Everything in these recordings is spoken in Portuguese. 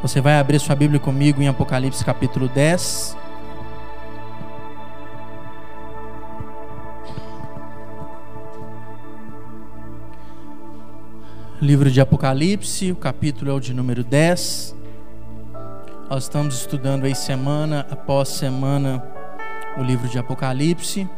Você vai abrir sua Bíblia comigo em Apocalipse capítulo 10. Livro de Apocalipse, o capítulo é o de número 10. Nós estamos estudando aí semana após semana o livro de Apocalipse.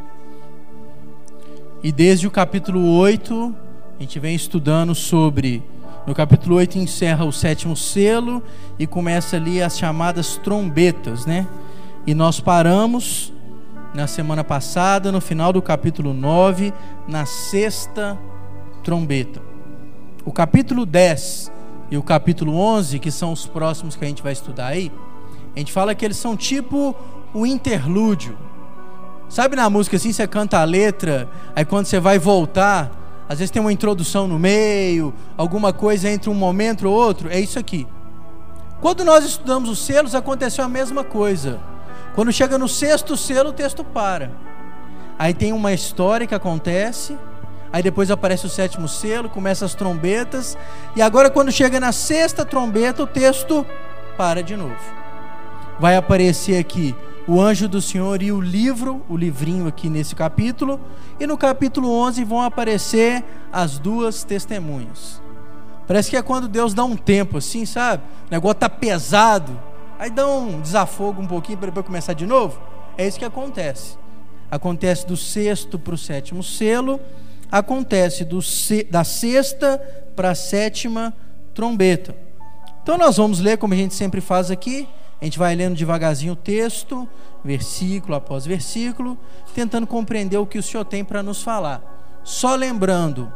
E desde o capítulo 8, a gente vem estudando sobre... No capítulo 8 encerra o 7º selo e começa ali as chamadas trombetas, né? E nós paramos na semana passada, no final do capítulo 9, na 6ª trombeta. O capítulo 10 e o capítulo 11, que são os próximos que a gente vai estudar aí, a gente fala que eles são tipo o interlúdio. Sabe na música assim, você canta a letra, aí quando você vai voltar... Às vezes tem uma introdução no meio, alguma coisa entre um momento ou outro. É isso aqui. Quando nós estudamos os selos, aconteceu a mesma coisa. Quando chega no 6º selo, o texto para. Aí tem uma história que acontece. Aí depois aparece o 7º selo, começa as trombetas. E agora quando chega na 6ª trombeta, o texto para de novo. Vai aparecer aqui o anjo do Senhor e o livrinho aqui nesse capítulo. E no capítulo 11 vão aparecer as duas testemunhas. Parece que é quando Deus dá um tempo assim, sabe? O negócio tá pesado. Aí dá um desafogo um pouquinho para depois começar de novo. É isso que acontece. Acontece do 6º para o 7º selo. Acontece da 6ª para a 7ª trombeta. Então nós vamos ler como a gente sempre faz aqui. A gente vai lendo devagarzinho o texto, versículo após versículo, tentando compreender o que o Senhor tem para nos falar. Só lembrando,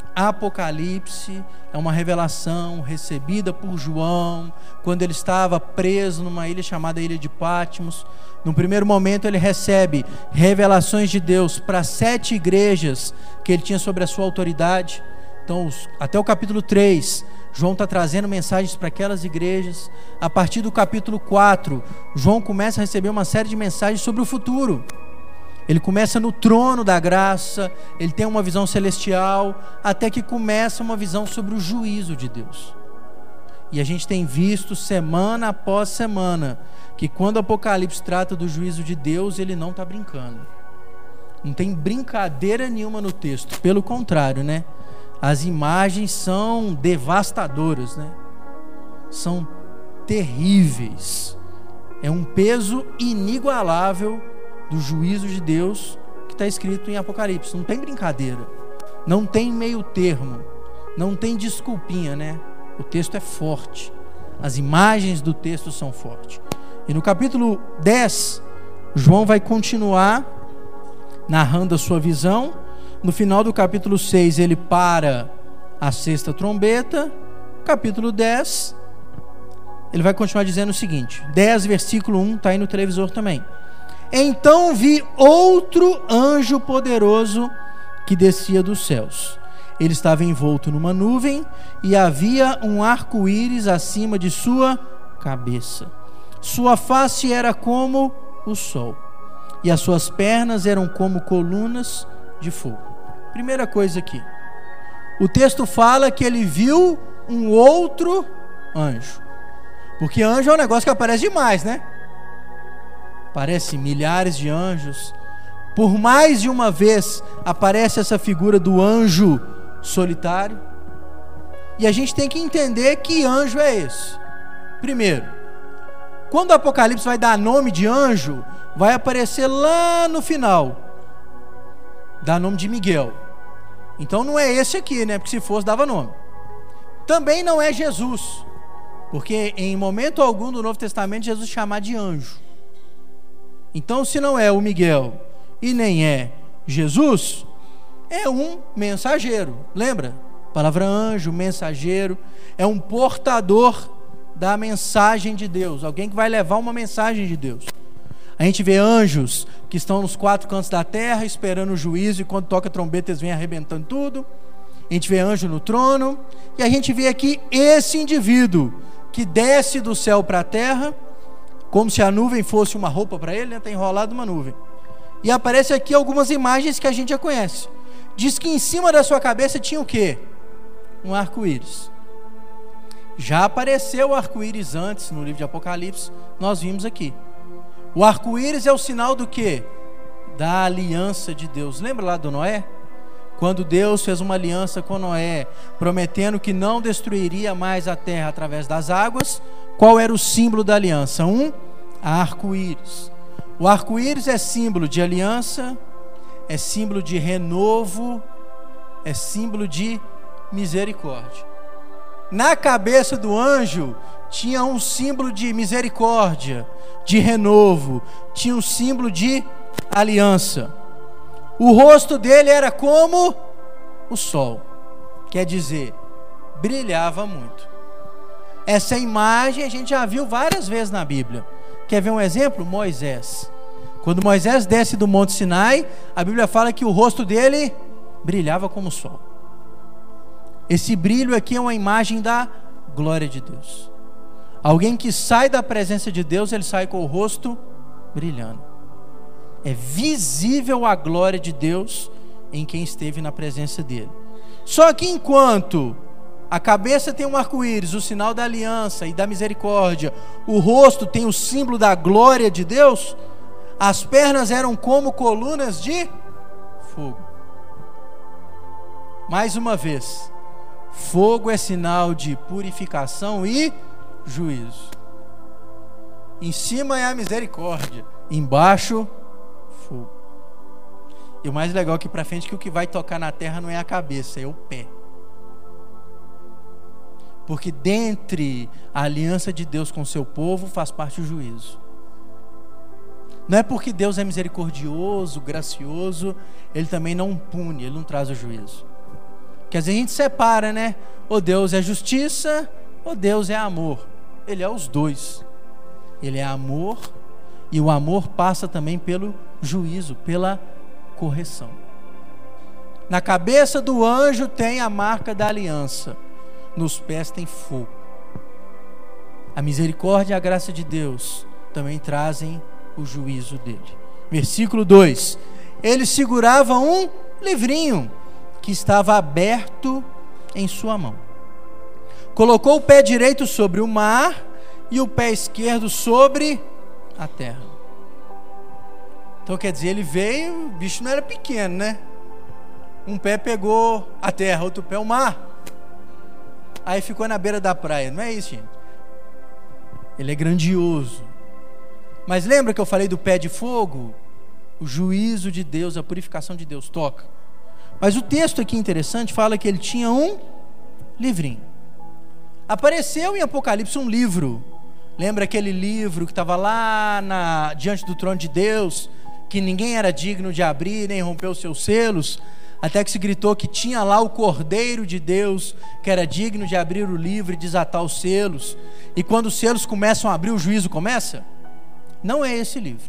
Apocalipse é uma revelação recebida por João, quando ele estava preso numa ilha chamada Ilha de Patmos. No primeiro momento ele recebe revelações de Deus para 7 igrejas que ele tinha sobre a sua autoridade. Então, até o capítulo 3... João está trazendo mensagens para aquelas igrejas. A partir do capítulo 4, João começa a receber uma série de mensagens sobre o futuro. Ele começa no trono da graça, ele tem uma visão celestial, até que começa uma visão sobre o juízo de Deus. E a gente tem visto semana após semana, que quando o Apocalipse trata do juízo de Deus, ele não está brincando. Não tem brincadeira nenhuma no texto, pelo contrário, né? As imagens são devastadoras, né? São terríveis. É um peso inigualável do juízo de Deus que está escrito em Apocalipse. Não tem brincadeira, não tem meio termo, não tem desculpinha, né? O texto é forte, as imagens do texto são fortes. E no capítulo 10, João vai continuar narrando a sua visão. No final do capítulo 6, ele para a 6ª trombeta. Capítulo 10, ele vai continuar dizendo o seguinte, 10 versículo 1, está aí no televisor também. Então vi outro anjo poderoso que descia dos céus. Ele estava envolto numa nuvem e havia um arco-íris acima de sua cabeça. Sua face era como o sol e as suas pernas eram como colunas de fogo. Primeira coisa aqui, o texto fala que ele viu um outro anjo, porque anjo é um negócio que aparece demais, né? Aparece milhares de anjos, por mais de uma vez aparece essa figura do anjo solitário, e a gente tem que entender que anjo é esse. Primeiro, quando o Apocalipse vai dar nome de anjo, vai aparecer lá no final, dá nome de Miguel. Então não é esse aqui, né? Porque se fosse dava nome. Também não é Jesus, porque em momento algum do Novo Testamento Jesus chama de anjo. Então se não é o Miguel e nem é Jesus, é um mensageiro. Lembra? A palavra anjo, mensageiro, é um portador da mensagem de Deus, alguém que vai levar uma mensagem de Deus. A gente vê anjos que estão nos 4 cantos da terra esperando o juízo, e quando toca a trombeta eles vêm arrebentando tudo. A gente vê anjo no trono, e a gente vê aqui esse indivíduo que desce do céu para a terra, como se a nuvem fosse uma roupa para ele, né? Está enrolado uma nuvem. E aparece aqui algumas imagens que a gente já conhece. Diz que em cima da sua cabeça tinha o quê? Um arco-íris. Já apareceu o arco-íris antes no livro de Apocalipse, nós vimos aqui. O arco-íris é o sinal do quê? Da aliança de Deus. Lembra lá do Noé? Quando Deus fez uma aliança com Noé, prometendo que não destruiria mais a terra através das águas, qual era o símbolo da aliança? Arco-íris. O arco-íris é símbolo de aliança, é símbolo de renovo, é símbolo de misericórdia. Na cabeça do anjo tinha um símbolo de misericórdia, de renovo, tinha um símbolo de aliança. O rosto dele era como o sol, quer dizer, brilhava muito. Essa imagem a gente já viu várias vezes na Bíblia. Quer ver um exemplo? Moisés. Quando Moisés desce do Monte Sinai, a Bíblia fala que o rosto dele brilhava como o sol. Esse brilho aqui é uma imagem da glória de Deus. Alguém que sai da presença de Deus, ele sai com o rosto brilhando. É visível a glória de Deus em quem esteve na presença dele. Só que enquanto a cabeça tem um arco-íris, o sinal da aliança e da misericórdia, o rosto tem o símbolo da glória de Deus, as pernas eram como colunas de fogo. Mais uma vez, fogo é sinal de purificação e juízo. Em cima é a misericórdia, embaixo, fogo. E o mais legal aqui para frente é que o que vai tocar na terra não é a cabeça, é o pé. Porque dentre a aliança de Deus com o seu povo faz parte o juízo. Não é porque Deus é misericordioso, gracioso, Ele também não pune, Ele não traz o juízo. Porque às vezes a gente separa, né? Ou Deus é justiça, ou Deus é amor. Ele é os dois. Ele é amor, e o amor passa também pelo juízo, pela correção. Na cabeça do anjo tem a marca da aliança, nos pés tem fogo. A misericórdia e a graça de Deus também trazem o juízo dele. Versículo 2: ele segurava um livrinho que estava aberto em sua mão. Colocou o pé direito sobre o mar e o pé esquerdo sobre a terra. Então quer dizer, ele veio, o bicho não era pequeno, né? Um pé pegou a terra, outro pé o mar. Aí ficou na beira da praia, não é isso, gente? Ele é grandioso. Mas lembra que eu falei do pé de fogo? O juízo de Deus, a purificação de Deus toca. Mas o texto aqui interessante fala que ele tinha um livrinho. Apareceu em Apocalipse um livro. Lembra aquele livro que estava lá diante do trono de Deus, que ninguém era digno de abrir, nem romper os seus selos, até que se gritou que tinha lá o Cordeiro de Deus, que era digno de abrir o livro e desatar os selos. E quando os selos começam a abrir, o juízo começa? Não é esse livro.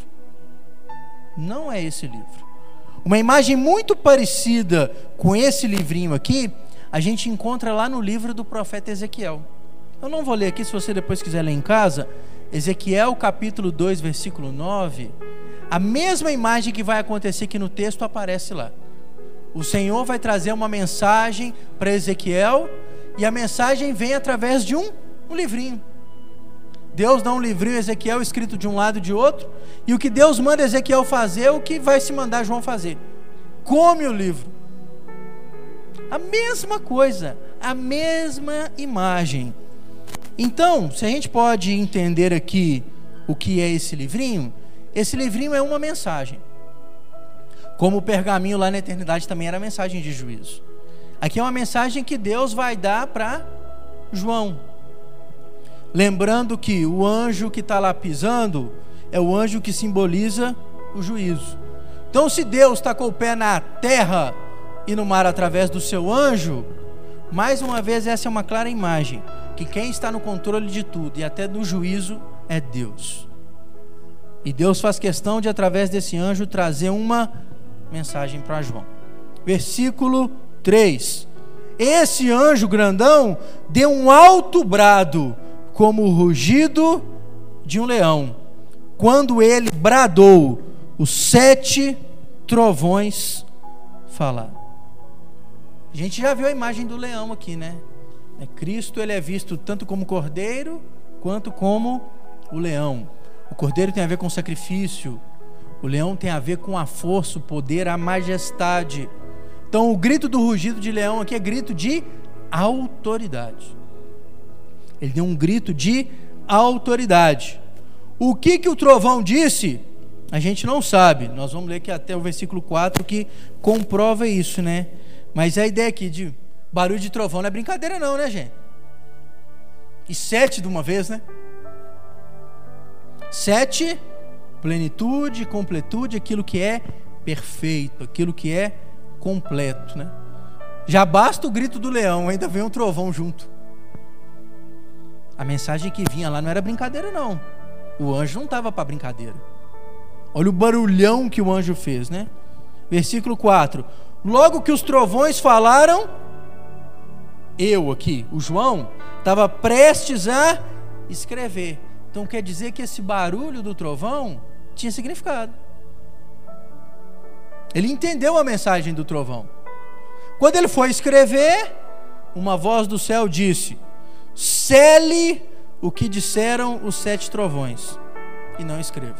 Não é esse livro. Uma imagem muito parecida com esse livrinho aqui, a gente encontra lá no livro do profeta Ezequiel. Eu não vou ler aqui, se você depois quiser ler em casa. Ezequiel capítulo 2, versículo 9. A mesma imagem que vai acontecer aqui no texto aparece lá. O Senhor vai trazer uma mensagem para Ezequiel, e a mensagem vem através de um livrinho. Deus dá um livrinho a Ezequiel escrito de um lado e de outro, e o que Deus manda Ezequiel fazer é o que vai se mandar João fazer. Come o livro. A mesma coisa, a mesma imagem. Então, se a gente pode entender aqui o que é esse livrinho é uma mensagem. Como o pergaminho lá na eternidade também era mensagem de juízo. Aqui é uma mensagem que Deus vai dar para João. Lembrando que o anjo que está lá pisando é o anjo que simboliza o juízo. Então, se Deus está com o pé na terra e no mar através do seu anjo, mais uma vez essa é uma clara imagem que quem está no controle de tudo e até do juízo é Deus. E Deus faz questão de, através desse anjo, trazer uma mensagem para João. Versículo 3: esse anjo grandão deu um alto brado, como o rugido de um leão. Quando ele bradou, os 7 trovões falaram. A gente já viu a imagem do leão aqui, né? Cristo, ele é visto tanto como cordeiro quanto como o leão. O cordeiro tem a ver com sacrifício, o leão tem a ver com a força, o poder, a majestade. Então o grito do rugido de leão aqui é grito de autoridade. Ele deu um grito de autoridade. O que o trovão disse? A gente não sabe. Nós vamos ler aqui até o versículo 4 que comprova isso, né? Mas a ideia aqui de barulho de trovão não é brincadeira não, né, gente? E 7 de uma vez, né? 7, plenitude, completude, aquilo que é perfeito, aquilo que é completo, né? Já basta o grito do leão, ainda vem um trovão junto. A mensagem que vinha lá não era brincadeira não. O anjo não estava para brincadeira. Olha o barulhão que o anjo fez, né? Versículo 4. Logo que os trovões falaram, eu aqui, o João, estava prestes a escrever. Então quer dizer que esse barulho do trovão tinha significado. Ele entendeu a mensagem do trovão. Quando ele foi escrever, uma voz do céu disse: sele o que disseram os 7 trovões e não escreva.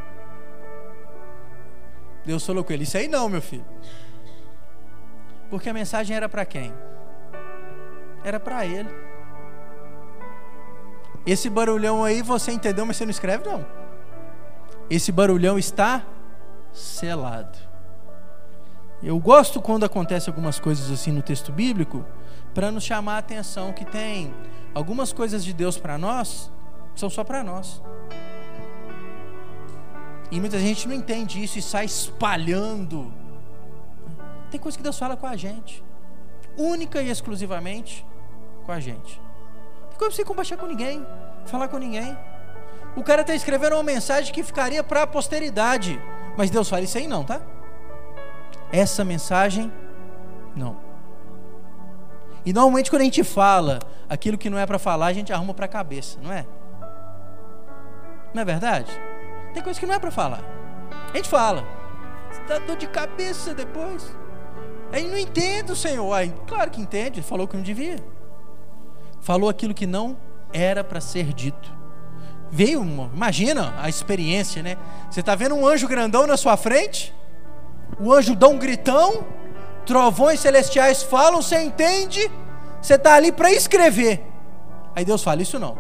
Deus falou com ele: isso aí não, meu filho. Porque a mensagem era para quem? Era para ele. Esse barulhão aí você entendeu, mas você não escreve não. Esse barulhão está selado. Eu gosto quando acontece algumas coisas assim no texto bíblico, para nos chamar a atenção que tem algumas coisas de Deus para nós que são só para nós. E muita gente não entende isso e sai espalhando. Tem coisa que Deus fala com a gente, única e exclusivamente com a gente. Tem coisa que você compartilhar com ninguém, falar com ninguém. O cara está escrevendo uma mensagem que ficaria para a posteridade, mas Deus fala: isso aí não, tá? Essa mensagem não. E normalmente quando a gente fala aquilo que não é para falar, a gente arruma para a cabeça, não é? Não é verdade? Tem coisa que não é para falar, a gente fala, você dá dor de cabeça depois. Aí não entende o Senhor. Aí, claro que entende, ele falou que não devia, falou aquilo que não era para ser dito. Imagina a experiência, né? Você está vendo um anjo grandão na sua frente, o anjo dá um gritão, trovões celestiais falam, você entende, você está ali para escrever. Aí Deus fala: isso não,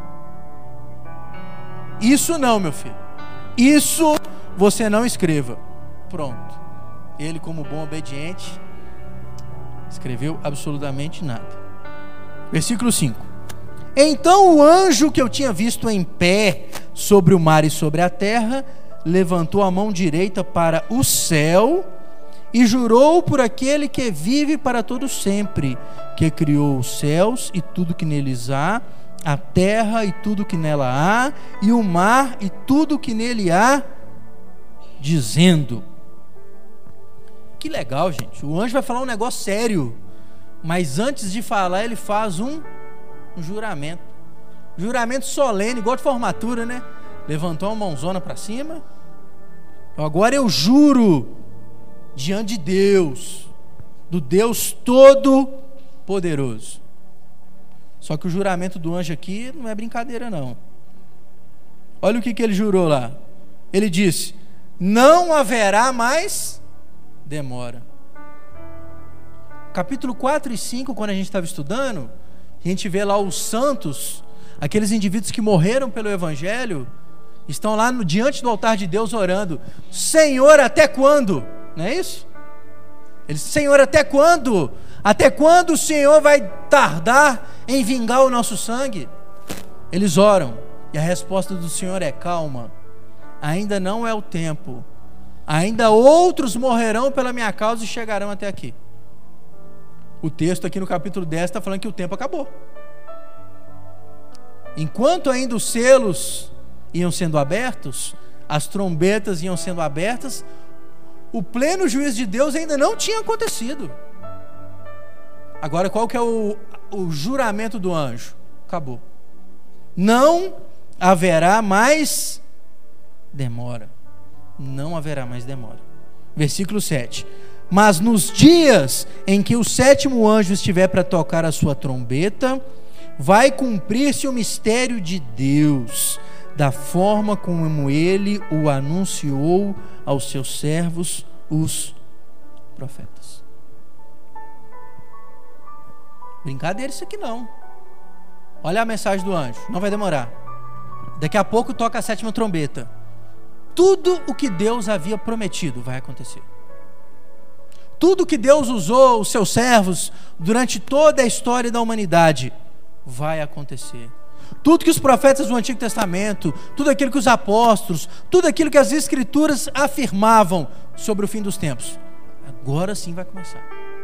meu filho, isso você não escreva. Pronto. Ele, como bom obediente, escreveu absolutamente nada. Versículo 5. Então o anjo que eu tinha visto em pé sobre o mar e sobre a terra levantou a mão direita para o céu e jurou por aquele que vive para todo sempre, que criou os céus e tudo que neles há, a terra e tudo que nela há, e o mar e tudo que nele há, dizendo... Que legal, gente. O anjo vai falar um negócio sério, mas antes de falar ele faz um juramento. Juramento solene, igual de formatura, né? Levantou a mãozona para cima. Agora eu juro diante de Deus, do Deus Todo-Poderoso. Só que o juramento do anjo aqui não é brincadeira não. Olha o que ele jurou lá. Ele disse: não haverá mais demora. Capítulo 4 e 5, quando a gente estava estudando, a gente vê lá os santos, aqueles indivíduos que morreram pelo Evangelho, estão lá diante do altar de Deus orando: Senhor, até quando? Não é isso? Eles: Senhor, até quando? Até quando o Senhor vai tardar em vingar o nosso sangue? Eles oram, e a resposta do Senhor é: calma, ainda não é o tempo, ainda outros morrerão pela minha causa e chegarão até aqui. O texto aqui no capítulo 10 está falando que o tempo acabou. Enquanto ainda os selos iam sendo abertos, as trombetas iam sendo abertas, o pleno juízo de Deus ainda não tinha acontecido. Agora qual que é o juramento do anjo? Acabou. Não haverá mais demora. Não haverá mais demora. Versículo 7. Mas nos dias em que o sétimo anjo estiver para tocar a sua trombeta, vai cumprir-se o mistério de Deus, da forma como ele o anunciou aos seus servos, os profetas. Brincadeira isso aqui não. Olha a mensagem do anjo, não vai demorar. Daqui a pouco toca a sétima trombeta. Tudo o que Deus havia prometido vai acontecer. Tudo que Deus usou os seus servos durante toda a história da humanidade vai acontecer. Tudo que os profetas do Antigo Testamento, tudo aquilo que os apóstolos, tudo aquilo que as Escrituras afirmavam sobre o fim dos tempos, agora sim vai começar.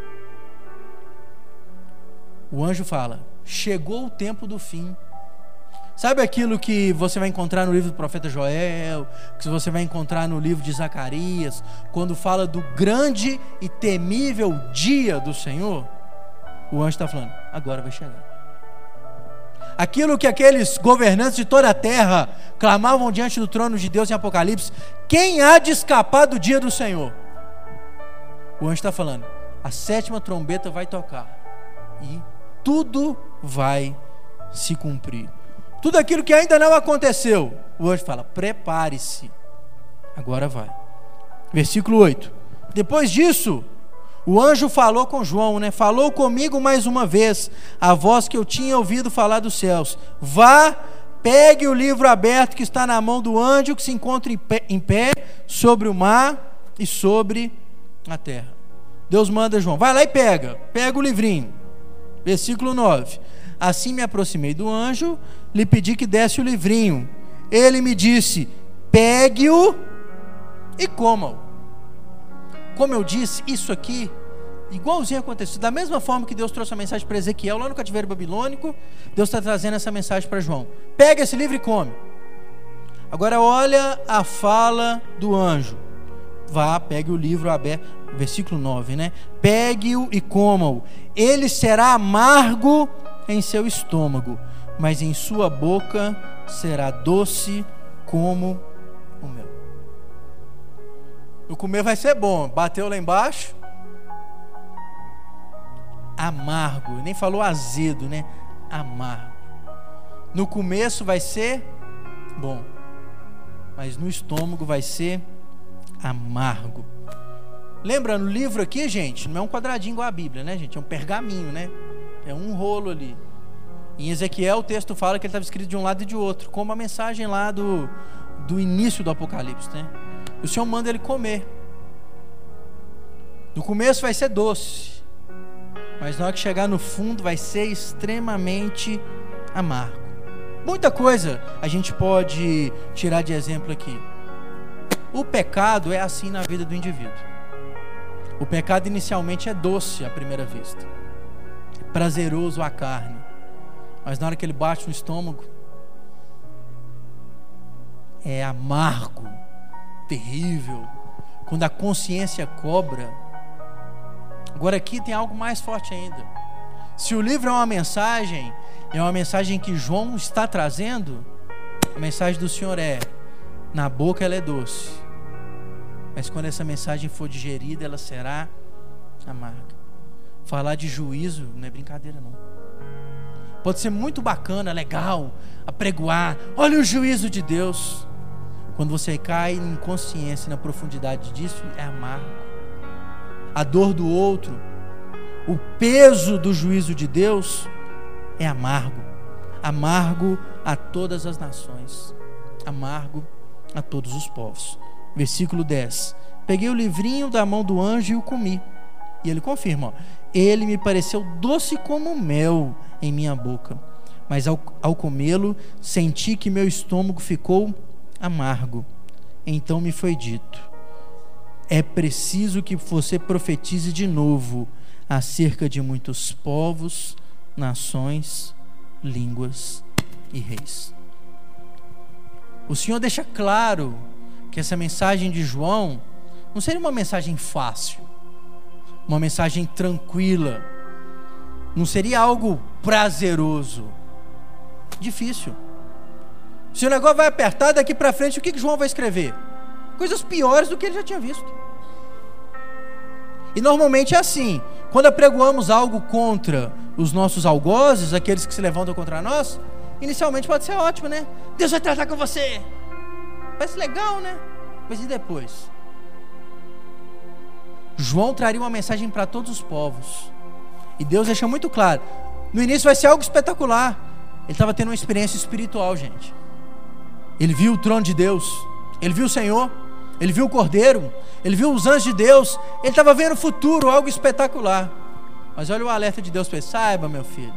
O anjo fala: chegou o tempo do fim. Sabe aquilo que você vai encontrar no livro do profeta Joel, que você vai encontrar no livro de Zacarias, quando fala do grande e temível dia do Senhor? O anjo está falando: agora vai chegar. Aquilo que aqueles governantes de toda a terra clamavam diante do trono de Deus em Apocalipse: quem há de escapar do dia do Senhor? O anjo está falando: a sétima trombeta vai tocar e tudo vai se cumprir. Tudo aquilo que ainda não aconteceu, o anjo fala: prepare-se, agora vai. Versículo 8. Depois disso, o anjo falou com João, falou comigo mais uma vez, a voz que eu tinha ouvido falar dos céus: vá, pegue o livro aberto que está na mão do anjo que se encontra em pé sobre o mar e sobre a terra. Deus manda João: vai lá e pega o livrinho. Versículo 9. Assim me aproximei do anjo, lhe pedi que desse o livrinho. Ele me disse: pegue-o e coma-o. Como eu disse, isso aqui, igualzinho aconteceu. Da mesma forma que Deus trouxe a mensagem para Ezequiel lá no cativeiro babilônico, Deus está trazendo essa mensagem para João: pega esse livro e come. Agora olha a fala do anjo: vá, pegue o livro aberto. Versículo 9, pegue-o e coma-o. Ele será amargo em seu estômago, mas em sua boca será doce como o mel. No comer vai ser bom. Bateu lá embaixo, amargo. Nem falou azedo, amargo. No começo vai ser bom, mas no estômago vai ser amargo. Lembra, no livro aqui, gente, não é um quadradinho igual a Bíblia, gente? É um pergaminho, É um rolo ali. Em Ezequiel o texto fala que ele estava escrito de um lado e de outro, como a mensagem lá do início do Apocalipse, O Senhor manda ele comer. No começo vai ser doce, mas na hora que chegar no fundo vai ser extremamente amargo. Muita coisa a gente pode tirar de exemplo aqui. O pecado é assim na vida do indivíduo. O pecado inicialmente é doce à primeira vista, é prazeroso à carne, mas na hora que ele bate no estômago, é amargo, terrível, quando a consciência cobra. Agora aqui tem algo mais forte ainda. Se o livro é uma mensagem que João está trazendo, a mensagem do Senhor é: na boca ela é doce, mas quando essa mensagem for digerida, ela será amarga. Falar de juízo não é brincadeira não. Pode ser muito bacana, legal, apregoar: olha o juízo de Deus. Quando você cai em consciência, na profundidade disso, é amargo. A dor do outro, o peso do juízo de Deus é amargo. Amargo a todas as nações, amargo a todos os povos. Versículo 10. Peguei o livrinho da mão do anjo e o comi. E ele confirma: ele me pareceu doce como mel em minha boca, mas ao comê-lo senti que meu estômago ficou amargo. Então me foi dito: é preciso que você profetize de novo acerca de muitos povos, nações, línguas e reis. O Senhor deixa claro que essa mensagem de João não seria uma mensagem fácil, uma mensagem tranquila, não seria algo prazeroso, difícil. Se o negócio vai apertar daqui para frente, o que João vai escrever? Coisas piores do que ele já tinha visto. E normalmente é assim, quando apregoamos algo contra os nossos algozes, aqueles que se levantam contra nós, inicialmente pode ser ótimo, né? Deus vai tratar com você. Parece legal, né? Mas e depois? João traria uma mensagem para todos os povos. E Deus deixa muito claro. No início vai ser algo espetacular. Ele estava tendo uma experiência espiritual, gente. Ele viu o trono de Deus. Ele viu o Senhor. Ele viu o Cordeiro. Ele viu os anjos de Deus. Ele estava vendo o futuro, algo espetacular. Mas olha o alerta de Deus para ele. Saiba, meu filho.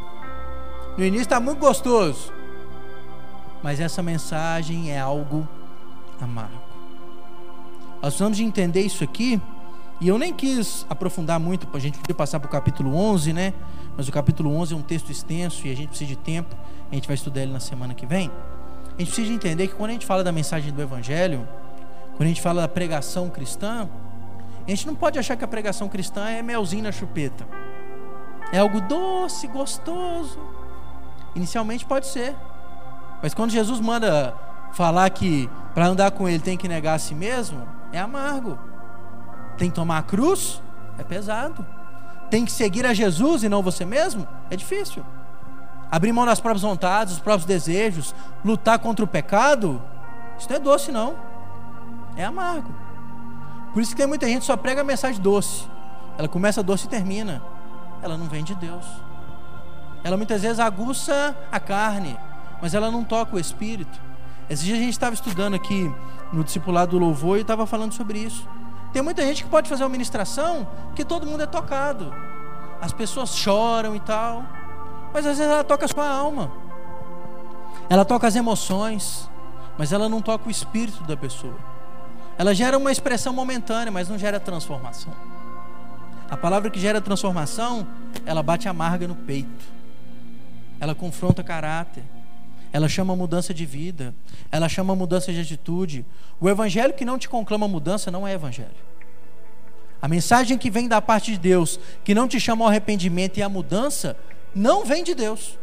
No início está muito gostoso. Mas essa mensagem é algo amargo. Nós precisamos de entender isso aqui. E eu nem quis aprofundar muito, a gente podia passar para o capítulo 11, né? Mas o capítulo 11 é um texto extenso e a gente precisa de tempo. A gente vai estudar ele na semana que vem. A gente precisa de entender que quando a gente fala da mensagem do Evangelho, quando a gente fala da pregação cristã, a gente não pode achar que a pregação cristã é melzinho na chupeta. É algo doce, gostoso. Inicialmente pode ser. Mas quando Jesus manda falar que para andar com ele tem que negar a si mesmo, é amargo. Tem que tomar a cruz? É pesado. Tem que seguir a Jesus e não você mesmo? É difícil. Abrir mão das próprias vontades, dos próprios desejos, lutar contra o pecado, isso não é doce não. É amargo. Por isso que tem muita gente que só prega a mensagem doce. Ela começa doce e termina. Ela não vem de Deus. Ela muitas vezes aguça a carne, mas ela não toca o espírito. Esse dia a gente estava estudando aqui no discipulado do louvor e estava falando sobre isso. Tem muita gente que pode fazer uma ministração que todo mundo é tocado. As pessoas choram e tal. Mas às vezes ela toca a sua alma. Ela toca as emoções. Mas ela não toca o espírito da pessoa. Ela gera uma expressão momentânea, mas não gera transformação. A palavra que gera transformação, ela bate amarga no peito. Ela confronta caráter. Ela chama mudança de vida. Ela chama mudança de atitude. O evangelho que não te conclama mudança não é evangelho. A mensagem que vem da parte de Deus, que não te chama ao arrependimento e à mudança, não vem de Deus.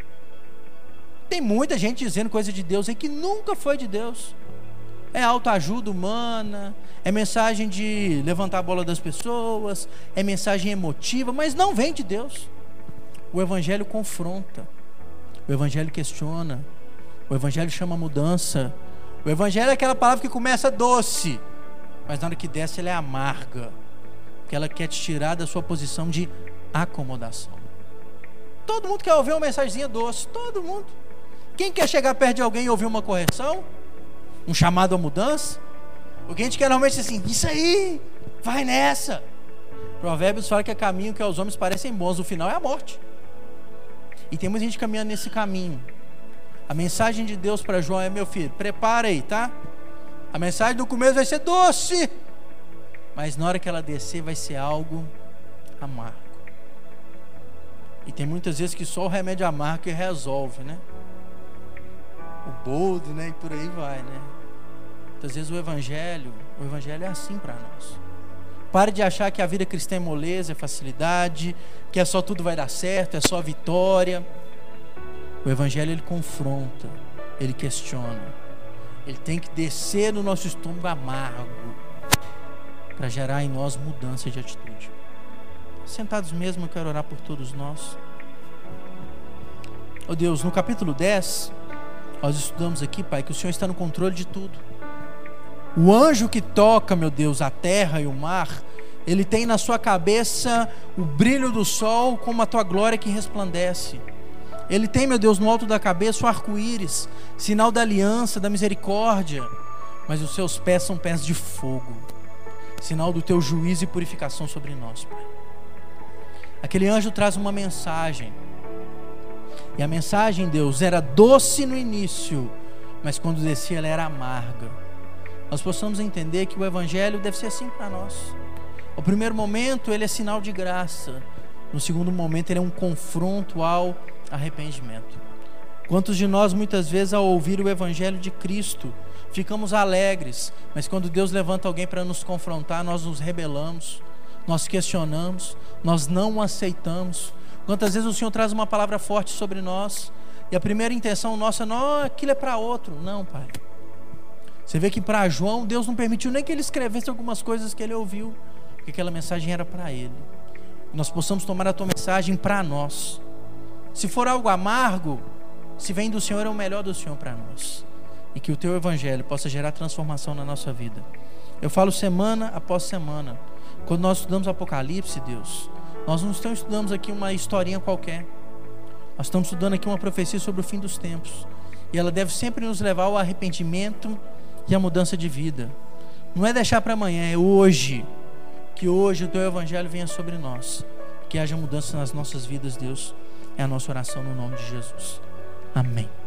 Tem muita gente dizendo coisa de Deus aí que nunca foi de Deus. É autoajuda humana, é mensagem de levantar a bola das pessoas, é mensagem emotiva, mas não vem de Deus. O evangelho confronta. O evangelho questiona. O evangelho chama mudança. O evangelho é aquela palavra que começa doce, mas na hora que desce ela é amarga, porque ela quer te tirar da sua posição de acomodação. Todo mundo quer ouvir uma mensagenzinha doce. Todo mundo. Quem quer chegar perto de alguém e ouvir uma correção? Um chamado à mudança? O que a gente quer normalmente é assim, isso aí, vai nessa. Provérbios fala que é caminho que aos homens parecem bons, no final é a morte. E tem muita gente caminhando nesse caminho. A mensagem de Deus para João é: meu filho, prepara aí, tá? A mensagem do começo vai ser doce, mas na hora que ela descer vai ser algo amargo. E tem muitas vezes que só o remédio amargo que resolve, né? O boldo, né? E por aí vai, né? Muitas vezes o evangelho é assim para nós. Pare de achar que a vida cristã é moleza, é facilidade, que é só tudo vai dar certo, é só vitória. O evangelho ele confronta, ele questiona. Ele tem que descer no nosso estômago amargo para gerar em nós mudança de atitude. Sentados mesmo, eu quero orar por todos nós. Oh Deus, no capítulo 10, nós estudamos aqui, Pai, que o Senhor está no controle de tudo. O anjo que toca, meu Deus, a terra e o mar, ele tem na sua cabeça o brilho do sol como a tua glória que resplandece. Ele tem, meu Deus, no alto da cabeça o arco-íris, sinal da aliança, da misericórdia. Mas os seus pés são pés de fogo, sinal do teu juízo e purificação sobre nós, Pai. Aquele anjo traz uma mensagem. E a mensagem, Deus, era doce no início, mas quando descia ela era amarga. Nós possamos entender que o evangelho deve ser assim para nós. No primeiro momento ele é sinal de graça. No segundo momento ele é um confronto ao arrependimento. Quantos de nós muitas vezes ao ouvir o evangelho de Cristo ficamos alegres, mas quando Deus levanta alguém para nos confrontar, nós nos rebelamos, nós questionamos, nós não o aceitamos. Quantas vezes o Senhor traz uma palavra forte sobre nós e a primeira intenção nossa, não, aquilo é para outro. Não, Pai. Você vê que para João, Deus não permitiu nem que ele escrevesse algumas coisas que ele ouviu, porque aquela mensagem era para Ele. E nós possamos tomar a tua mensagem para nós. Se for algo amargo, se vem do Senhor, é o melhor do Senhor para nós. E que o teu evangelho possa gerar transformação na nossa vida. Eu falo semana após semana. Quando nós estudamos Apocalipse, Deus, nós não estudamos aqui uma historinha qualquer. Nós estamos estudando aqui uma profecia sobre o fim dos tempos. E ela deve sempre nos levar ao arrependimento e à mudança de vida. Não é deixar para amanhã, é hoje. Que hoje o teu evangelho venha sobre nós. Que haja mudança nas nossas vidas, Deus. É a nossa oração no nome de Jesus. Amém.